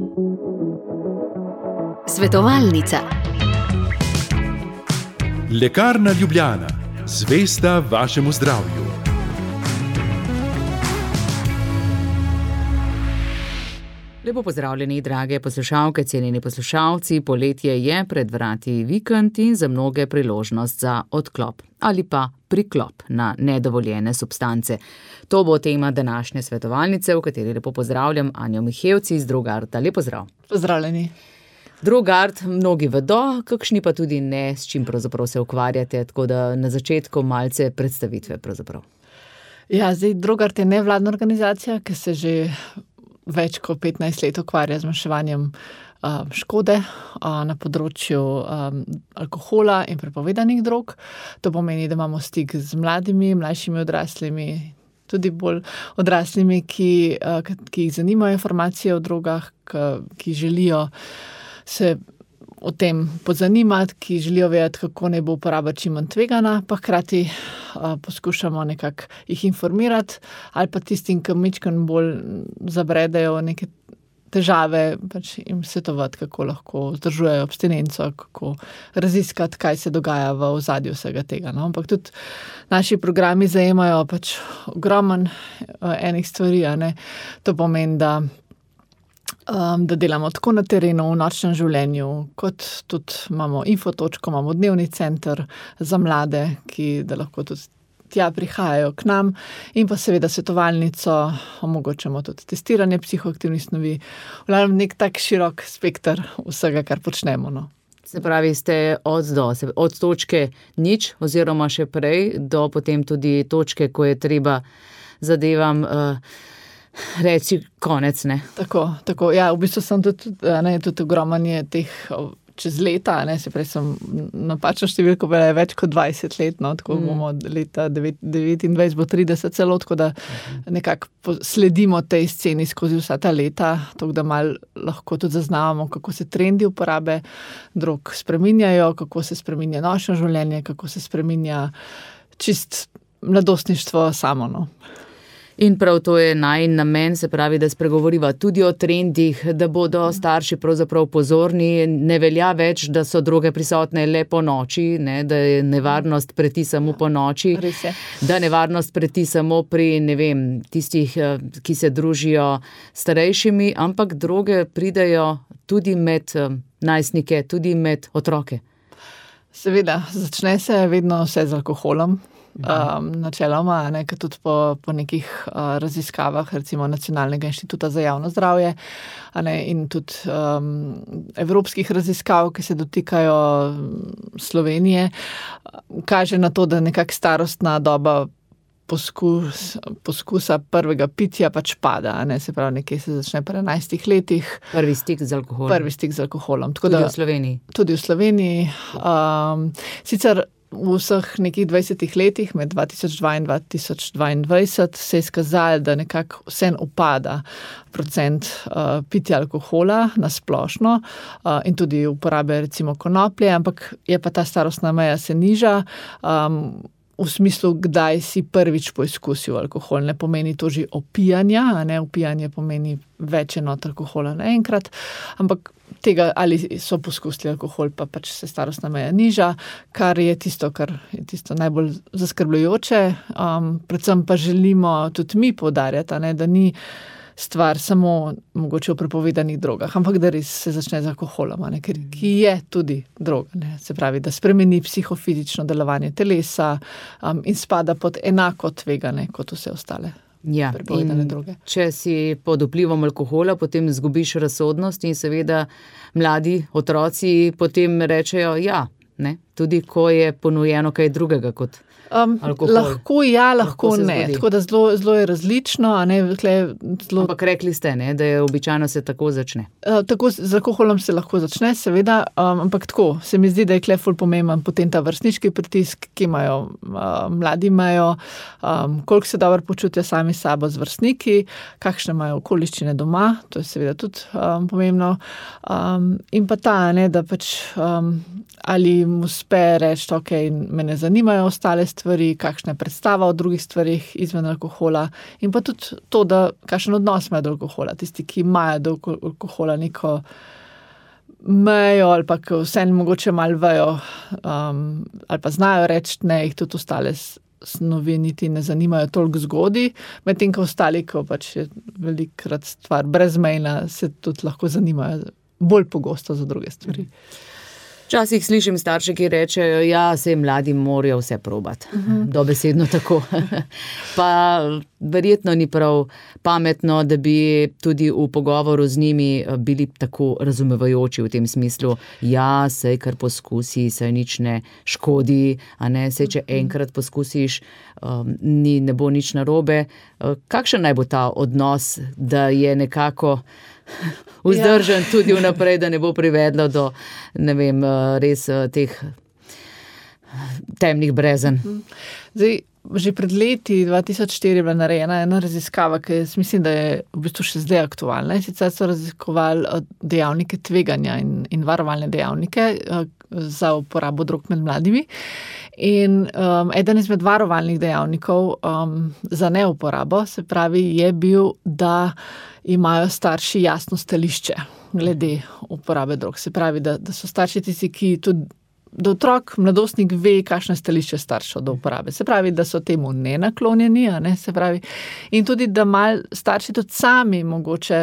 Svetovalnica. Lekarna Ljubljana, zvesta vašemu zdravju. Lepo pozdravljeni, drage poslušalke, cenjeni poslušalci. Poletje je pred vrati vikend in za mnoge priložnost za odklop ali pa priklop na nedovoljene substance. To bo tema današnje svetovalnice, v kateri lepo pozdravljam Anjo Mihevci iz Drogarta. Lep pozdrav. Pozdravljeni. Drogart mnogi vedo, kakšni pa tudi ne, s čim pravzaprav se ukvarjate, tako da na začetku malce predstavitve pravzaprav. Ja, zdaj Drogart je nevladna organizacija, ki se že več kot 15 let ukvarja z zmanjševanjem škode na področju alkohola in prepovedanih drog. To pomeni, da imamo stik z mlajšimi odraslimi, tudi bolj odraslimi, ki jih zanimajo informacije o drogah, ki želijo se o tem pozanimati, ki želijo vedeti, kako naj bo uporaba čim manj tvegana, pa hkrati poskušamo nekako jih informirati, ali pa tistim, ki majčkeno bolj zabredejo neke težave, pač jim svetovati, kako lahko vzdržujejo abstinenco, kako raziskati, kaj se dogaja v ozadju vsega tega. No? Ampak tudi naši programi zajemajo pač ogromen enih stvari, a ne. To pomeni, da delamo tako na terenu, v nočnem življenju, kot tudi imamo infotočko, imamo dnevni center za mlade, da lahko tudi tja prihajajo k nam, in pa seveda svetovalnico, omogočamo tudi testiranje psihoaktivnih snovi, nek tak širok spekter vsega, kar počnemo. No. Se pravi, ste od točke nič oziroma še prej do potem tudi točke, ko je treba zadevam reči konec, ne? Tako. Ja, v bistvu sem tudi ogromanje teh čez leta, ne, se prej sem napačno številko bila več kot 20 let, no, tako bomo leta 29 bo 30 celo, tako da nekako sledimo tej sceni skozi vsa ta leta, tako da malo lahko tudi zaznavamo, kako se trendi uporabe drog spreminjajo, kako se spreminja nočno življenje, kako se spreminja čist mladostništvo samo, no. In prav to je najin namen, se pravi, da spregovoriva tudi o trendih, da bodo starši pravzaprav pozorni. Ne velja več, da so droge prisotne le po noči, ne, da je nevarnost preti samo po noči, da nevarnost preti samo pri, tistih, ki se družijo starejšimi, ampak droge pridejo tudi med najstnike, tudi med otroke. Seveda, začne se vedno vse z alkoholom. Načeloma, ker tudi po nekih raziskavah, recimo Nacionalnega inštituta za javno zdravje, in tudi evropskih raziskav, ki se dotikajo Slovenije, kaže na to, da nekako starostna doba poskusa prvega pitja pač pada, se pravi, nekje se začne pri 11 letih. Prvi stik z alkoholom. Tudi v Sloveniji. Tudi v Sloveniji. Sicer v vseh nekih 20 letih, med 2002 in 2022, se je izkazalo, da nekako vsem upada procent pitja alkohola na splošno in tudi uporabe recimo konoplje, ampak je pa ta starostna meja se niža, v smislu, kdaj si prvič poizkusil alkohol. Ne pomeni to že opijanja, opijanje pomeni več enot alkohola naenkrat, ampak tega, ali so poskusili alkohol, pa pač se starostna meja niža, kar je tisto najbolj zaskrbljujoče. Predvsem pa želimo tudi mi poudarjati, da ni stvar samo mogoče v prepovedanih drogah, ampak da res se začne z alkoholom, ki je tudi droga. Se pravi, da spremeni psihofizično delovanje telesa in spada pod enako tvegane kot vse ostale. Ja, in droge. Če si pod vplivom alkohola, potem izgubiš razsodnost in seveda mladi otroci potem rečejo ja, ne, tudi ko je ponujeno kaj drugega kot alkohol. Lahko ja, lahko ne. Tako da zelo je različno. Ampak rekli ste, ne, da je običajno se tako začne. Tako z alkoholom se lahko začne, seveda, ampak tako se mi zdi, da je tukaj ful pomemben potem ta vrstniški pritisk, ki mladi imajo, koliko se dobro počutijo sami s sabo z vrstniki, kakšne imajo okoliščine doma, to je seveda tudi pomembno. In pa ta, da pač ali mu uspe reči, ok, me ne zanimajo ostale stvari, kakšna je predstava o drugih stvarih izven alkohola in pa tudi to, da kakšen odnos imajo do alkohola. Tisti, ki imajo do alkohola neko mejo ali pa vseeno mogoče malo vejo ali pa znajo reči ne, jih tudi ostale snovi niti ne zanimajo toliko zgodaj, medtem ko ostali, ko pač je velikokrat stvar brezmejna, se tudi lahko zanimajo bolj pogosto za druge stvari. Včasih slišim starše, ki rečejo, ja, saj mladi morajo vse probati. Dobesedno tako. Pa verjetno ni prav pametno, da bi tudi v pogovoru z njimi bili tako razumevajoči v tem smislu, ja, saj kar poskusi, saj nič ne škodi, a ne, saj če enkrat poskusiš, ne bo nič narobe. Kakšen naj bo ta odnos, da je nekako vzdržen tudi vnaprej, da ne bo privedlo do, ne vem, res teh temnih brezen. Zdaj, že pred leti, 2004, je bila narejena ena raziskava, ki jaz mislim, da je v bistvu še zdaj aktualna. Sicer so raziskovali dejavnike tveganja in varovalne dejavnike za uporabo drog med mladimi. In eden izmed varovalnih dejavnikov za neuporabo, se pravi, je bil, da imajo starši jasno stališče glede uporabe drog. Se pravi, da so starši tisti, ki tudi, da otrok, mladostnik ve, kakšno je stališče staršev do uporabe. Se pravi, da so temu nenaklonjeni, a ne, se pravi, in tudi, da malo starši tudi sami mogoče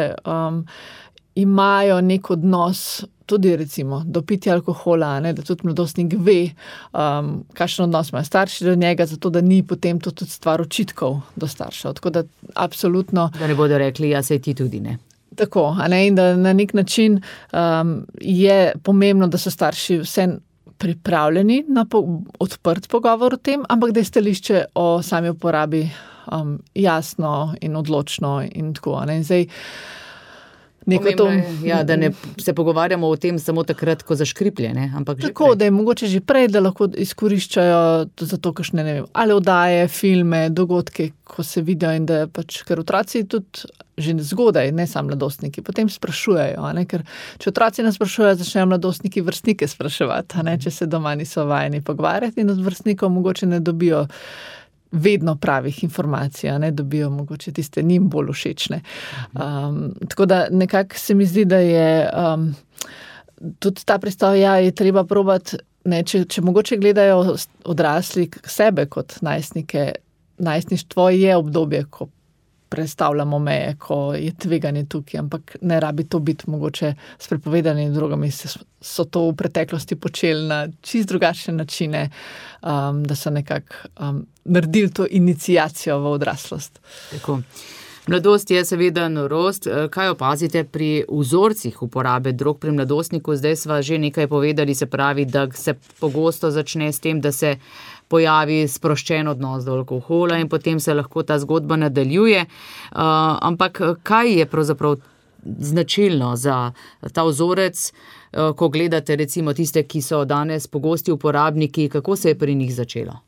imajo nek odnos tudi recimo do pitja alkohola, ne, da tudi mladostnik ve, kakšen odnos imajo starši do njega, zato da ni potem to tudi stvar očitkov do staršev. Tako da absolutno... Da ne bodo rekli, ja, saj ti tudi ne. Tako, a ne, in da na nek način je pomembno, da so starši vse pripravljeni na odprt pogovor o tem, ampak da je stališče o sami uporabi jasno in odločno in tako, a ne, in zdaj ja, da ne se pogovarjamo o tem samo takrat, ko zaškriplje, ne? Ampak že tako, da je mogoče že prej, da lahko izkoriščajo za to, kakšne, ne vem, ali oddaje, filme, dogodke, ko se vidijo in da pač, ker otroci tudi že zgodaj, ne samo mladostniki, potem sprašujejo, a ne, ker če otroci nas sprašujejo, začnejo mladostniki vrstnike spraševati, a ne, če se doma niso vajeni pogovarjati in od vrstnikov mogoče ne dobijo vedno pravih informacij, ne dobijo mogoče tiste njim bolj všečne. Tako da nekako se mi zdi, da je tudi ta pristop, ja, je treba probati, ne, če mogoče gledajo odrasli sebe kot najstnike, najstništvo je obdobje, ko prestavljamo meje, ko je tveganje tukaj, ampak ne rabi to biti mogoče s prepovedanimi drogami, so to v preteklosti počeli na čist drugačne načine, da so nekako naredili to iniciacijo v odraslost. Tako. Mladost je seveda norost. Kaj opazite pri vzorcih uporabe drog pri mladostniku? Zdaj sva že nekaj povedali, se pravi, da se pogosto začne s tem, da se pojavi sproščen odnos do alkohola in potem se lahko ta zgodba nadaljuje. Ampak kaj je pravzaprav značilno za ta vzorec, ko gledate recimo tiste, ki so danes pogosti uporabniki, kako se je pri njih začelo?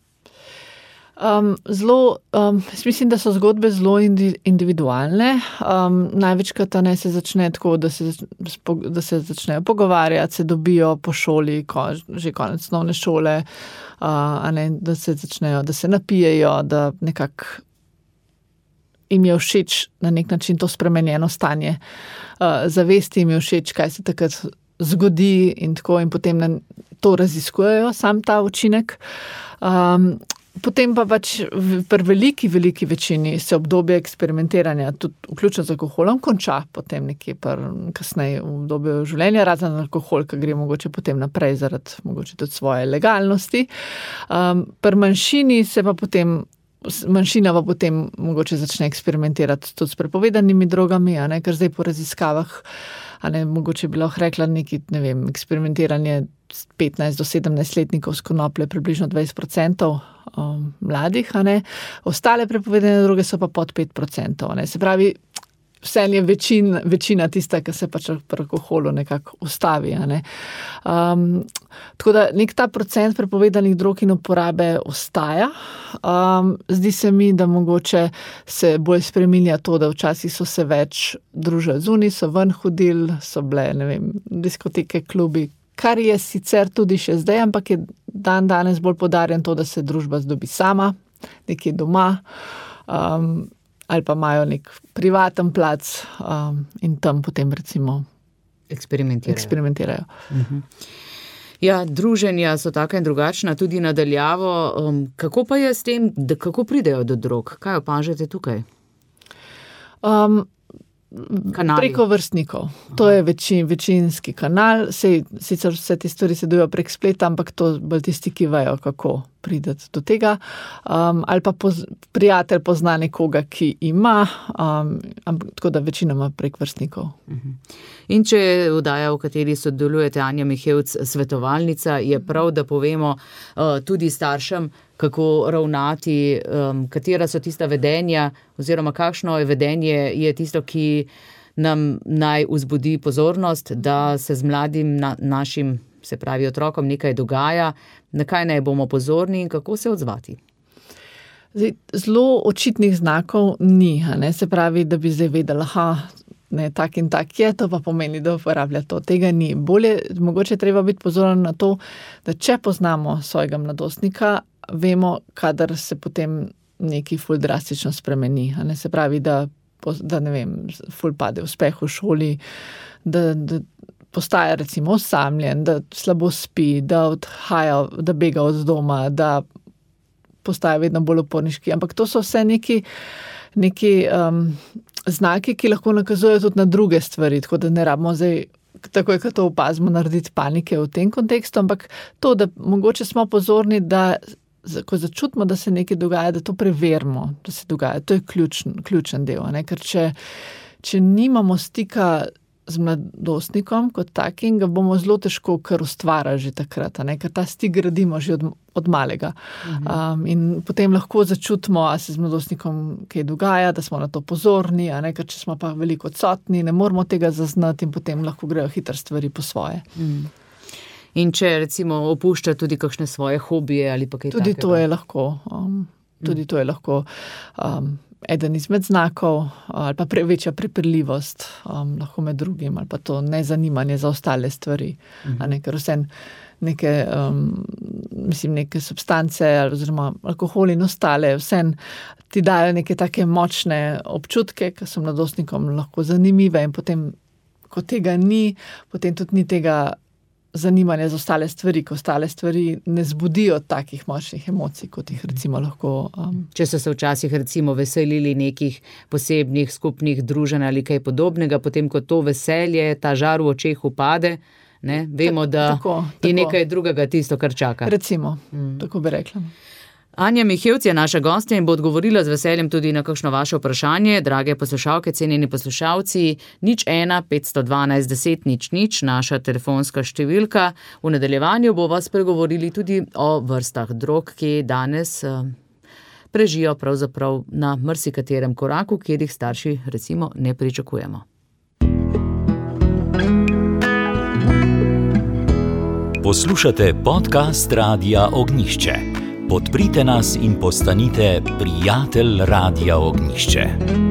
Mislim, da so zgodbe zelo individualne. Največkrat se začne tako, da se začnejo pogovarjati, se dobijo po šoli, že konec osnovne šole, da se začnejo, da se napijejo, da nekako jim je všeč na nek način to spremenjeno stanje zavesti, jim je všeč, kaj se takrat zgodi in tako, in potem to raziskujejo, sam ta učinek. Potem pa pač pri veliki večini se obdobje eksperimentiranja, tudi vključno z alkoholom, konča potem nekje kasneje v obdobju življenja, razen alkohol, ki gre mogoče potem naprej zaradi mogoče tudi svoje legalnosti. Pri manjšina pa potem mogoče začne eksperimentirati tudi s prepovedanimi drogami, ker zdaj po raziskavah, mogoče bi lahko rekla neki, ne vem, eksperimentiranje 15 do 17-letnikov s konoplje približno 20% mladih, Ostale prepovedane droge so pa pod 5%, Se pravi, vseeno je večina tista, ki se pač pri alkoholu nekako ustavi, Tako da nek ta procent prepovedanih drog in uporabe ostaja. Zdi se mi, da mogoče se bolj spreminja to, da včasih so se več družili zunaj, so ven hodili, so bile, ne vem, diskoteke, klubi, kar je sicer tudi še zdaj, ampak je danes bolj poudarjen to, da se družba zdobi sama, nekje doma, ali pa imajo nek privaten plac in tam potem recimo eksperimentirajo. Ja, druženja so taka in drugačna, tudi nadaljavo. Kako pa je s tem, kako pridejo do drog? Kaj opažate tukaj? Preko vrstnikov. To je večinski kanal. Sicer vse te stvari se dobijo prek spleta, ampak to bolj tisti, ki vejo, kako prideti do tega. Ali pa prijatelj pozna nekoga, ki ima, tako da večinoma prek vrstnikov. In če je vdaja, v kateri sodelujete, Anja Mihevc, svetovalnica, je prav, da povemo tudi staršem, kako ravnati, katera so tista vedenja oziroma kakšno vedenje je tisto, ki nam naj vzbudi pozornost, da se z mladim našim, se pravi otrokom, nekaj dogaja, na kaj naj bomo pozorni in kako se odzvati. Zdaj, zelo očitnih znakov ni, se pravi, da bi zdaj vedela, tak in tak je, to pa pomeni, da uporablja to. Tega ni. Mogoče treba biti pozoren na to, da če poznamo svojega mladostnika, vemo, kadar se potem nekaj ful drastično spremeni. Se pravi, da ne vem, ful pade uspeh v šoli, da postaja recimo osamljen, da slabo spi, da odhaja, da bega od doma, da postaja vedno bolj uporniški. Ampak to so vse neki znaki, ki lahko nakazujejo tudi na druge stvari, tako da ne rabimo zdaj, takoj, ko to opazimo, narediti panike v tem kontekstu, ampak to, da mogoče smo pozorni, da ko začutimo, da se nekaj dogaja, da to preverimo, da se dogaja. To je ključen del, ker če nimamo stika z mladostnikom kot takim, ga bomo zelo težko kar ustvarjati že takrat, ker ta stik gradimo že od malega. In potem lahko začutimo, a se z mladostnikom kaj dogaja, da smo na to pozorni, ker če smo pa veliko odsotni, ne moramo tega zaznati in potem lahko grejo hitro stvari po svoje. In če recimo opušča tudi kakšne svoje hobije ali pa kaj tudi takega? Tudi to je lahko eden izmed znakov, ali pa večja prepirljivost, lahko med drugim, ali pa to nezanimanje za ostale stvari. Ker vse neke substance, oziroma alkohol in ostale, vse ti dajo neke take močne občutke, ki so mladostnikom lahko zanimive in potem, ko tega ni, potem tudi ni tega zanimanje za ostale stvari, ko ostale stvari ne zbudijo takih močnih emocij, kot jih recimo lahko. Če so se včasih recimo veselili nekih posebnih skupnih druženj ali kaj podobnega, potem ko to veselje, ta žar v očeh upade, vemo, da je nekaj drugega tisto, kar čaka. Recimo, tako bi rekla. Anja Mihevc je naša gostja in bo odgovorila z veseljem tudi na kakšno vaše vprašanje. Drage poslušalke, cenjeni poslušalci, 01 512 10 00, naša telefonska številka. V nadaljevanju bova spregovorili tudi o vrstah drog, ki danes prežijo pravzaprav na marsikaterem koraku, kjer jih starši recimo ne pričakujemo. Poslušate podcast Radia Ognjišče. Podprite nas in postanite prijatelj Radia Ognjišče.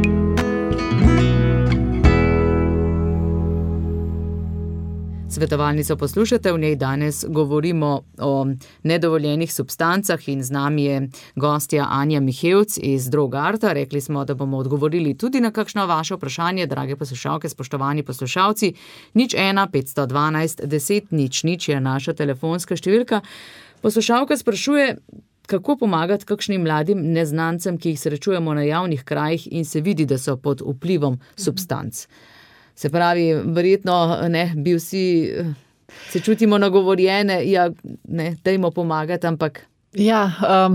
Svetovalnico poslušate, v njej danes govorimo o nedovoljenih substancah in z nami je gostja Anja Mihevc iz Drogarta. Rekli smo, da bomo odgovorili tudi na kakšno vaše vprašanje, drage poslušalke, spoštovani poslušalci. 01 512 10 00 je naša telefonska številka. Poslušalka sprašuje, kako pomagati kakšnim mladim neznancem, ki jih srečujemo na javnih krajih in se vidi, da so pod vplivom substanc. Se pravi, verjetno bi vsi se čutimo nagovorjene, dajmo pomagati, ampak... Ja,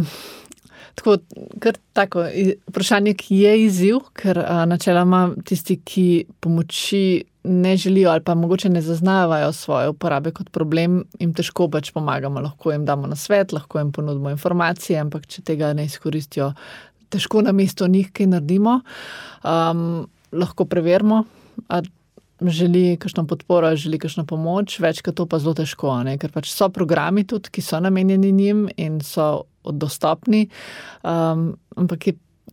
tako vprašanje, ki je izziv, ker načeloma tisti, ki pomoči ne želijo ali pa mogoče ne zaznavajo svoje uporabe kot problem, jim težko pomagamo, lahko jim damo nasvet, lahko jim ponudimo informacije, ampak če tega ne izkoristijo, težko namesto njih kaj naredimo. Lahko preverimo, ali želi kakšno podporo, želi kakšno pomoč, večkrat to pa zelo težko, ker so programi tudi, ki so namenjeni njim in so dostopni, ampak je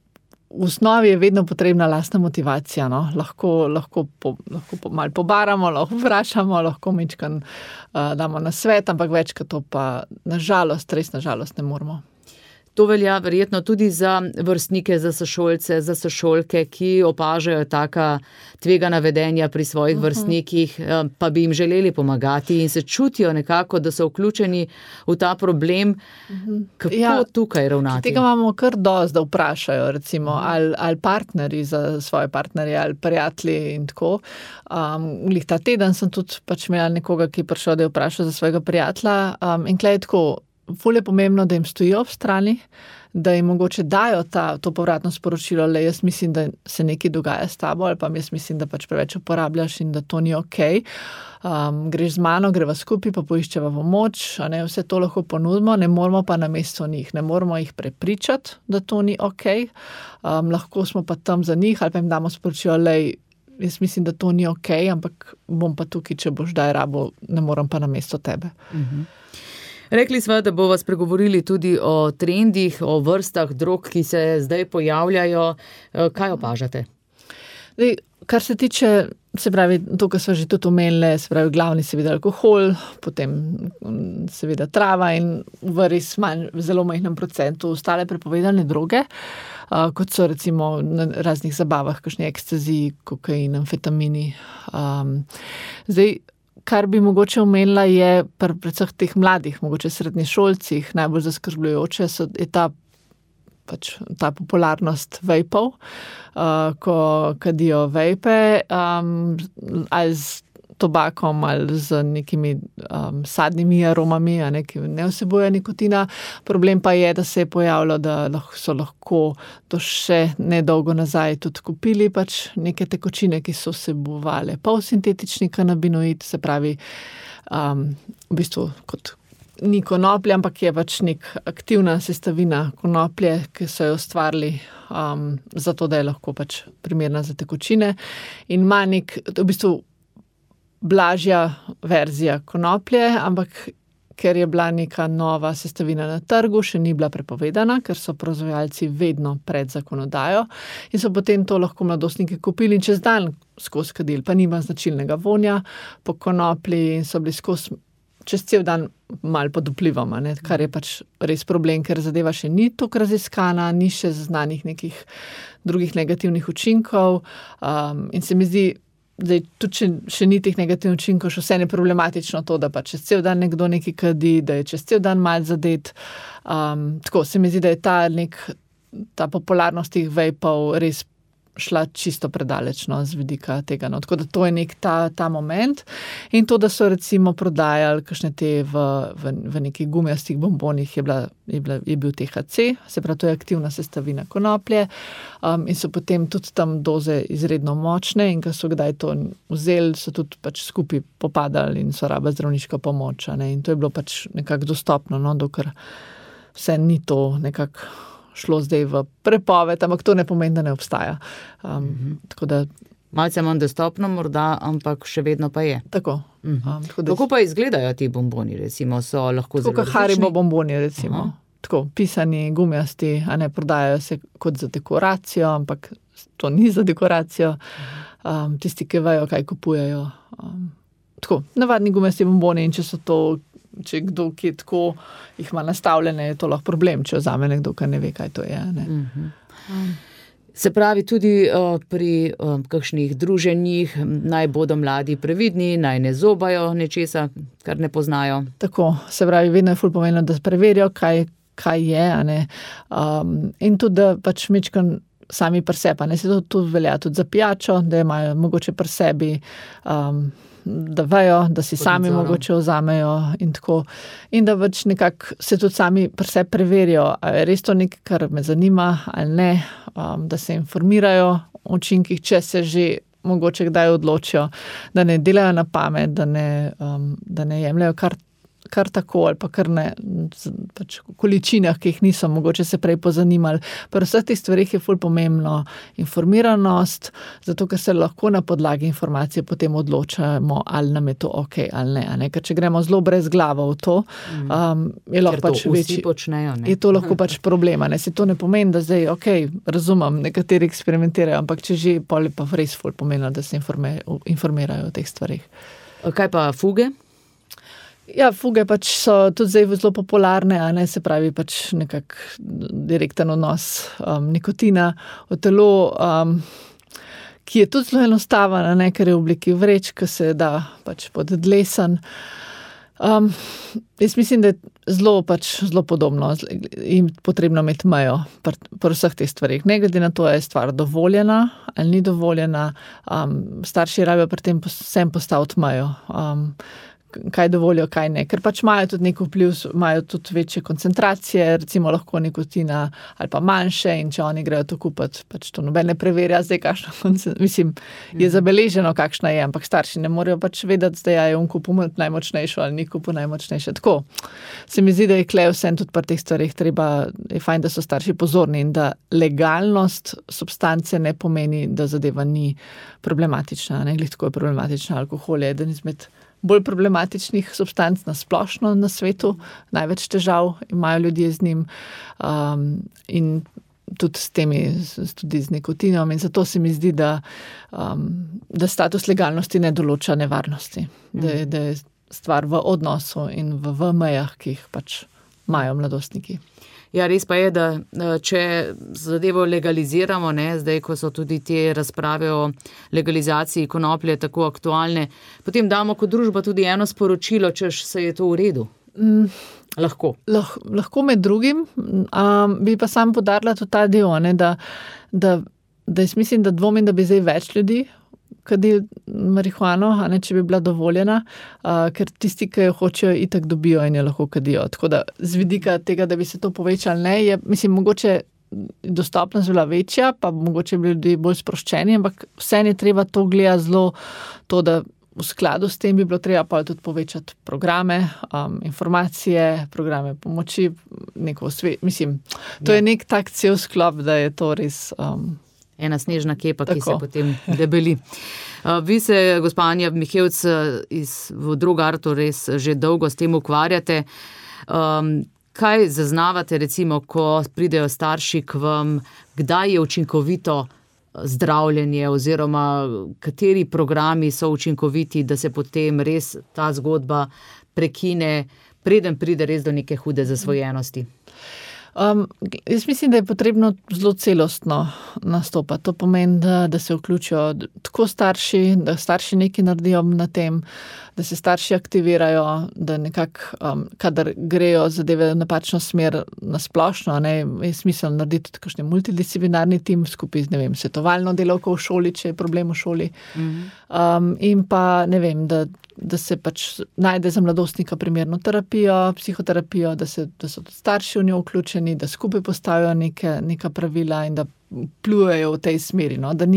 v osnovi je vedno potrebna lastna motivacija. No? Lahko malo pobaramo, lahko vprašamo, lahko mičkan damo na svet, ampak večkrat to pa nažalost ne moramo. To velja verjetno tudi za vrstnike, za sošolce, za sošolke, ki opažajo taka tvegana vedenja pri svojih vrstnikih, pa bi jim želeli pomagati in se čutijo nekako, da so vključeni v ta problem. Kako tukaj ravnati? Tega imamo kar dosti, da vprašajo, recimo, ali partnerji za svoje partnerje, ali prijatelji in tako. Ta teden sem tudi imela nekoga, ki je prišel, da je vprašal za svojega prijatelja, in tle je tako, ful je pomembno, da jim stojijo ob strani, da jim mogoče dajo to povratno sporočilo, le jaz mislim, da se nekaj dogaja s tabo, ali pa jaz mislim, da pač preveč uporabljaš in da to ni okej. Greš z mano, greva skupaj, pa poiščeva pomoč, vse to lahko ponudimo, ne moramo pa namesto njih, ne moramo jih prepričati, da to ni okej. Lahko smo pa tam za njih, ali pa jim damo sporočilo, lej, jaz mislim, da to ni okej, ampak bom pa tukaj, če boš daj rabo, ne moram pa namesto tebe. Rekli smo, da bova spregovorili tudi o trendih, o vrstah drog, ki se zdaj pojavljajo. Kaj opažate? Kar se tiče, se pravi, to, kar so že tudi omenili, se pravi, glavni seveda alkohol, potem seveda trava in v res zelo majhnem procentu ostale prepovedane droge, kot so recimo na raznih zabavah, kakšni ekstaziji, kokain, amfetamini. Kar bi mogoče omenila je pri predvsem teh mladih, mogoče srednješolcih, najbolj zaskrbljujoče je ta popularnost vejpov, ko kadijo vejpe, ali z tobakom ali z nekimi sadnimi aromami, ki ne vsebuje nikotina. Problem pa je, da se je pojavilo, da so lahko to še nedolgo nazaj tudi kupili neke tekočine, ki so vsebovale polsintetični kanabinoid, se pravi, v bistvu kot ni konoplje, ampak je nek aktivna sestavina konoplje, ki so jo ustvarili zato, da je lahko primerna za tekočine in ima v bistvu blažja verzija konoplje, ampak ker je bila neka nova sestavina na trgu, še ni bila prepovedana, ker so proizvajalci vedno pred zakonodajo in so potem to lahko mladostniki kupili in čez dan skozi kadili, pa nima značilnega vonja po konoplji in so bili skozi čez cel dan malo pod vplivom, kar je res problem, ker zadeva še ni toliko raziskana, ni še znanih nekih drugih negativnih učinkov in se mi zdi, zdaj, tudi še ni teh negativnih učinkov, še vse je problematično to, da čez cel dan nekdo nekaj kadi, da je čez cel dan malo zadet. Tako se mi zdi, da je ta popularnost teh vejpov res šla čisto predaleč z vidika tega. Tako da to je ta moment. In to, da so recimo prodajali kakšne te v nekih gumijastih bombonih, je bil THC, se pravi, to je aktivna sestavina konoplje, in so potem tudi tam doze izredno močne in ko so kdaj to vzeli, so tudi skupaj popadali in so rabili zdravniško pomoč. In to je bilo nekako dostopno, dokler vse ni to nekako šlo zdaj v prepoved, ampak to ne pomeni, da ne obstaja. Tako da malce manj dostopno morda, ampak še vedno pa je. Tako. Kako pa izgledajo ti bomboni, recimo, so lahko zelo različni? Tako Haribo bomboni, recimo. Tako, pisani, gumijasti, prodajajo se kot za dekoracijo, ampak to ni za dekoracijo. Tisti, ki vejo, kaj kupujejo. Tako, navadni gumijasti bomboni in če kdo, ki je tako, jih ima nastavljene, je to lahko problem, če vzame nekdo, ki ne ve, kaj to je. Se pravi, tudi pri kakšnih druženjih naj bodo mladi previdni, naj ne zobajo nečesa, kar ne poznajo. Tako, se pravi, vedno je ful pomembno, da preverijo, kaj je, in tudi, da mečkan sami pri sebi, se to tudi velja tudi za pijačo, da imajo mogoče pri sebi, da vejo, da si sami mogoče vzamejo in tako. In da nekako se tudi sami pri sebi preverijo, ali je res to nekaj, kar me zanima ali ne, da se informirajo o učinkih, če se že mogoče kdaj odločijo, da ne delajo na pamet, da ne jemljajo kar tako ali pa kar ne pač količinah, ki jih niso mogoče se prej pozanimali. Pri vseh teh stvarih je ful pomembno informiranost, zato ker se lahko na podlagi informacije potem odločamo, ali nam je to ok ali ne. Ker če gremo zelo brez glava v to, je lahko pač večji. Počnejo, ne? Je to lahko pač problema. Se to ne pomeni, da zdaj, razumem, nekateri eksperimentirajo, ampak če že, pol je pa res ful pomembno, da se informirajo o teh stvarih. Kaj pa fuge? Ja, fuge pač so tudi zdaj zelo popularne, se pravi pač nekak direkten vnos nikotina v telo, ki je tudi zelo enostaven, ker je v obliki vrečk, ki se da pač pod dlesen. Jaz mislim, da je zelo podobno in potrebno imeti mejo pri vseh teh stvarih. Ne glede na to, je stvar dovoljena ali ni dovoljena, starši rabijo pri tem vsem postaviti mejo. Kaj dovolijo, kaj ne. Ker pač imajo tudi nek vpliv, imajo tudi večje koncentracije, recimo lahko nikotina ali pa manjše in če oni grejo to kupiti, pač to noben ne preverja zdaj, je zabeleženo, kakšna je, ampak starši ne morejo pač vedeti, da je on kupil najmočnejšo ali ni kupil najmočnejše. Tako, se mi zdi, da je klej vsem tudi pri teh stvarih je fajn, da so starši pozorni in da legalnost substance ne pomeni, da zadeva ni problematična. Glih tako je problematična alkohol, je eden izmed bolj problematičnih substanc na splošno na svetu, največ težav imajo ljudje z njim in tudi z nikotinom in zato se mi zdi, da status legalnosti ne določa nevarnosti, da je stvar v odnosu in v mejah, ki jih pač imajo mladostniki. Ja, res pa je, da če zadevo legaliziramo, zdaj, ko so tudi te razprave o legalizaciji konoplje tako aktualne, potem damo kot družba tudi eno sporočilo, češ se je to v redu. Lahko. Lahko med drugim, bi pa sam poudarila tudi ta del, da jaz mislim, da dvomim, da bi zdaj več ljudi kadili marihuano, če bi bila dovoljena, ker tisti, ki jo hočejo, itak dobijo in jo lahko kadijo. Tako da z vidika tega, da bi se to povečali, je, mogoče dostopnost bila večja, pa mogoče bi ljudje bolj sproščeni, ampak vseeno je treba to gledati zelo, to, da v skladu s tem bi bilo treba pa tudi povečati programe, informacije, programe pomoči, to je nek tak cel sklop, da je to res... Ena snežna kepa, ki se potem debeli. Vi se, gospa Anja Mihevc, v Drogartu res že dolgo s tem ukvarjate. Kaj zaznavate, recimo, ko pridejo starši k vam, kdaj je učinkovito zdravljenje oziroma kateri programi so učinkoviti, da se potem res ta zgodba prekine, preden pride res do neke hude zasvojenosti? Jaz mislim, da je potrebno zelo celostno nastopati. To pomeni, da se vključijo tako starši, da starši nekaj naredijo na tem, da se starši aktivirajo, da nekako, kadar grejo zadeve v napačno smer na splošno, je smiselno narediti tudi kakšen multidisciplinarni tim skupaj z, svetovalno delavko v šoli, če je problem v šoli. In pa, da se pač najde za mladostnika primerno terapijo, psihoterapijo, da so tudi starši v njo vključeni, da skupaj postavijo neka pravila in da plujejo v tej smeri,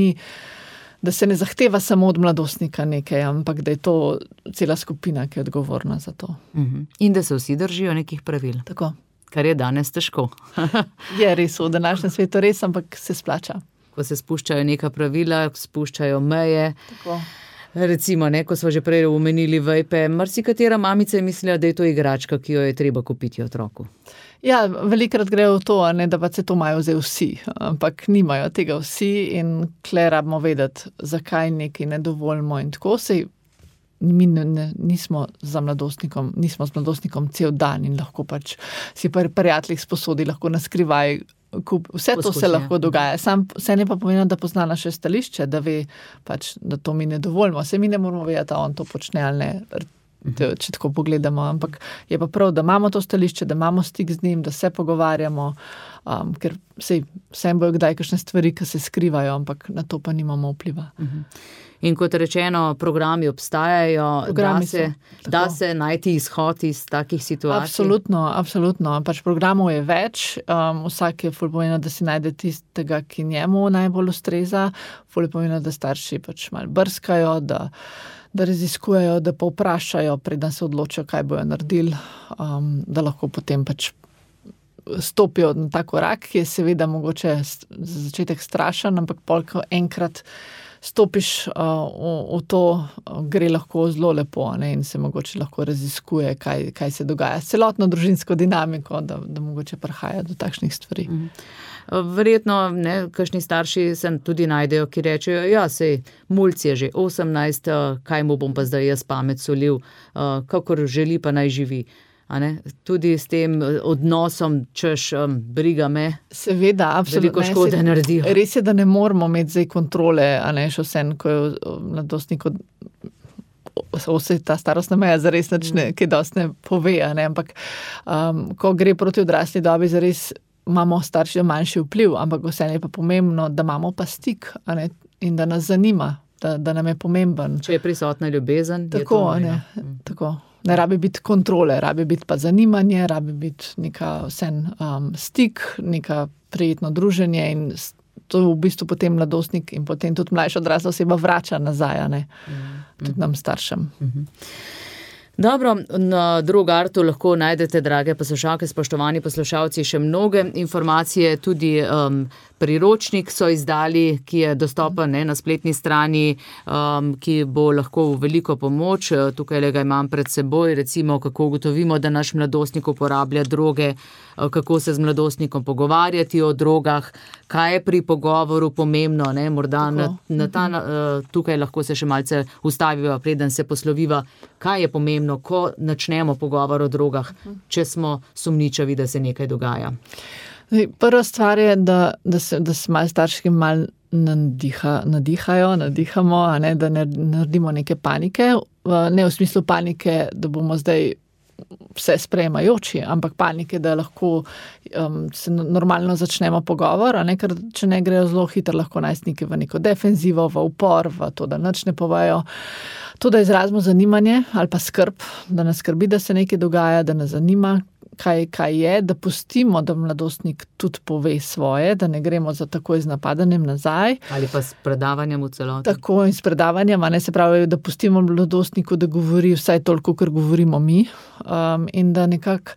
da se ne zahteva samo od mladostnika nekaj, ampak da je to cela skupina, ki je odgovorna za to. In da se vsi držijo nekih pravil. Tako. Kar je danes težko. Je res, v današnjem svetu res, ampak se splača. Ko se spuščajo neka pravila, spuščajo meje. Tako. Recimo, ko smo že prej omenili vejpe, marsikatera mamica je mislila, da je to igračka, ki jo je treba kupiti otroku. Ja, velikrat grejo v to, da pa se to imajo zdaj vsi, ampak nimajo tega vsi in kle rabimo vedeti, zakaj nekaj ne dovolimo in tako se mi nismo z mladostnikom cel dan in lahko pač si prijateljih sposodi, lahko naskrivaj, vse to se lahko dogaja. Vse ne pa pomeni, da pozna naše stališče, da ve pač, da to mi ne dovolimo. Vse mi ne moramo vedeti, da on to počne ali ne, če tako pogledamo, ampak je pa prav, da imamo to stališče, da imamo stik z njim, da se pogovarjamo, ker vsem bojo kdaj kakšne stvari, ki se skrivajo, ampak na to pa nimamo vpliva. In kot rečeno, programi obstajajo, da se najti izhod iz takih situacij? Absolutno. Pač programov je več, vsak je ful pomembno, da si najde tistega, ki njemu najbolj ustreza, ful je pomembno, da starši pač malo brskajo, da da raziskujejo, da pa vprašajo, preden se odločijo, kaj bojo naredili, da lahko potem pač stopijo na ta korak, ki je seveda mogoče za začetek strašen, ampak ko enkrat stopiš v to, gre lahko zelo lepo, ne, in se mogoče lahko raziskuje, kaj se dogaja s celotno družinsko dinamiko, da mogoče prihaja do takšnih stvari. Verjetno, kakšni starši se tudi najdejo, ki rečejo, ja, sej, mulc je že 18, kaj mu bom pa zdaj jaz pamet solil, kakor želi pa naj živi. Tudi s tem odnosom, češ briga me, seveda, absolutno, veliko škode naredijo. Res je, da ne moramo imeti zdaj kontrole, še vsem, ko je mladostnik vse ta starostna meja zares kaj dosti ne pove, ampak ko gre proti odrasli dobi, zares imamo starši manjši vpliv, ampak vse je pa pomembno, da imamo pa stik, in da nas zanima, da nam je pomemben. Če je prisotna ljubezen, tako, je to tako. Ne rabi biti kontrole, rabi biti pa zanimanje, rabi biti neka stik, neka prijetno druženje in to v bistvu potem mladostnik in potem tudi mlajša odrasla oseba vrača nazaj, tudi nam staršem. Dobro, na Drogartu lahko najdete, drage poslušalke, spoštovani poslušalci, še mnoge informacije, tudi priročnik so izdali, ki je dostopen na spletni strani, ki bo lahko v veliko pomoč. Tukaj ga imam pred seboj, recimo, kako ugotovimo, da naš mladostnik uporablja droge, kako se z mladostnikom pogovarjati o drogah, kaj je pri pogovoru pomembno, morda tukaj lahko se še malce ustaviva, preden se posloviva, kaj je pomembno, ko načnemo pogovor o drogah, če smo sumničavi, da se nekaj dogaja. Prva stvar je, da se malo starši malo nadihamo, da ne naredimo neke panike, ne v smislu panike, da bomo zdaj vse sprejemajoči, ampak panike, da lahko se normalno začnemo pogovor, ker če ne grejo zelo hitro, lahko najstniki v neko defenzivo, v upor, v to, da nič ne povejo. To, da izrazimo zanimanje ali pa skrb, da nas skrbi, da se nekaj dogaja, da nas zanima, kaj je, da pustimo, da mladostnik tudi pove svoje, da ne gremo za takoj z napadanjem nazaj. Ali pa s predavanjem v celoti. Tako in s predavanjem, se pravi, da pustimo mladostniku, da govori vsaj toliko, kar govorimo mi, in da nekako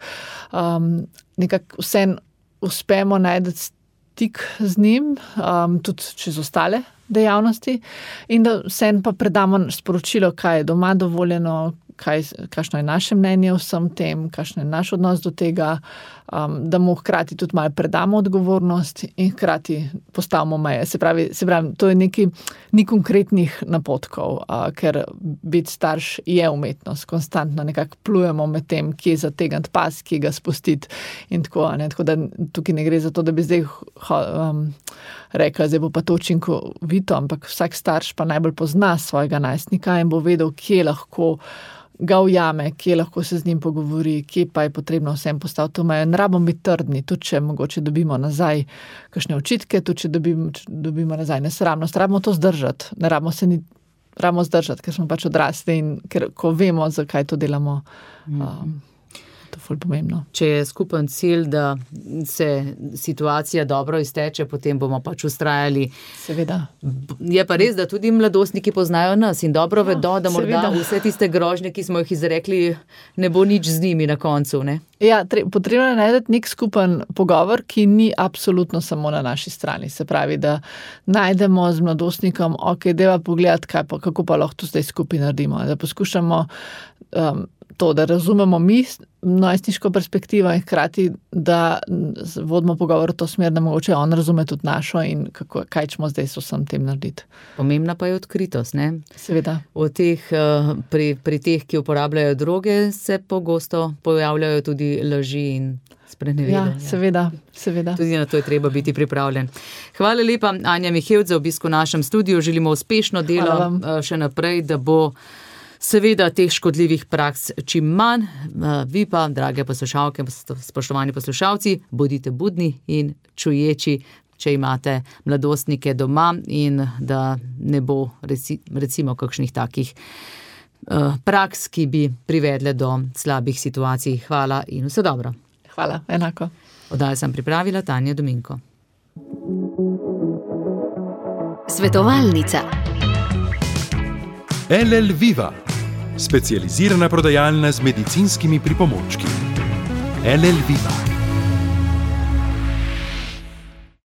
vse uspemo najti stik z njim, tudi čez ostale dejavnosti, in da vsem pa predamo sporočilo, kaj je doma dovoljeno, kakšno je naše mnenje o vsem tem, kakšen je naš odnos do tega, da mu hkrati tudi malo predamo odgovornost in hkrati postavimo meje. Se pravi, to je ni konkretnih napotkov, ker biti starš je umetnost, konstantno nekako plujemo med tem, kje zategniti pas, kje ga spustiti in tako, tako da tukaj ne gre za to, da bi zdaj rekla, zdaj bo pa to učinkovito, ampak vsak starš pa najbolj pozna svojega najstnika in bo vedel, kje lahko ga ujame, kje lahko se z njim pogovori, kje pa je potrebno vsem postaviti mejo. Ne rabimo biti trdni, tudi če mogoče dobimo nazaj kakšne očitke, tudi če dobimo nazaj nesramnost, rabimo to zdržati. Ne rabimo se rabimo zdržati, ker smo pač odrasli in ker ko vemo, zakaj to delamo, to je ful pomembno. Če je skupen cilj, da se situacija dobro izteče, potem bomo pač vztrajali. Seveda. Je pa res, da tudi mladostniki poznajo nas in dobro vedo, da morda vse tiste grožnje, ki smo jih izrekli, ne bo nič z njimi na koncu, ne? Ja, potrebno je najti nek skupen pogovor, ki ni absolutno samo na naši strani. Se pravi, da najdemo z mladostnikom, dajva pogledati, kako pa lahko to zdaj skupaj naredimo. Da poskušamo to, da razumemo mi najstniško perspektivo in hkrati, da vodimo pogovor v to smer, da mogoče on razume tudi našo in kaj ćemo zdaj s vsem tem narediti. Pomembna pa je odkritost, ne? Seveda. Pri teh, ki uporabljajo droge, se pogosto pojavljajo tudi laži in sprenevedanja. Ja, seveda. Tudi na to je treba biti pripravljen. Hvala lepa, Anja Mihevc, za obisk v našem studiu. Želimo uspešno delo še naprej, da bo seveda teh škodljivih praks čim manj. Vi pa, drage poslušalke, spoštovani poslušalci, bodite budni in čuječi, če imate mladostnike doma in da ne bo recimo kakšnih takih praks, ki bi privedle do slabih situacij. Hvala in vse dobro. Hvala, enako. Oddajo sem pripravila Tanja Dominko. Svetovalnica. LL Viva, specializirana prodajalna z medicinskimi pripomočki. LL Viva.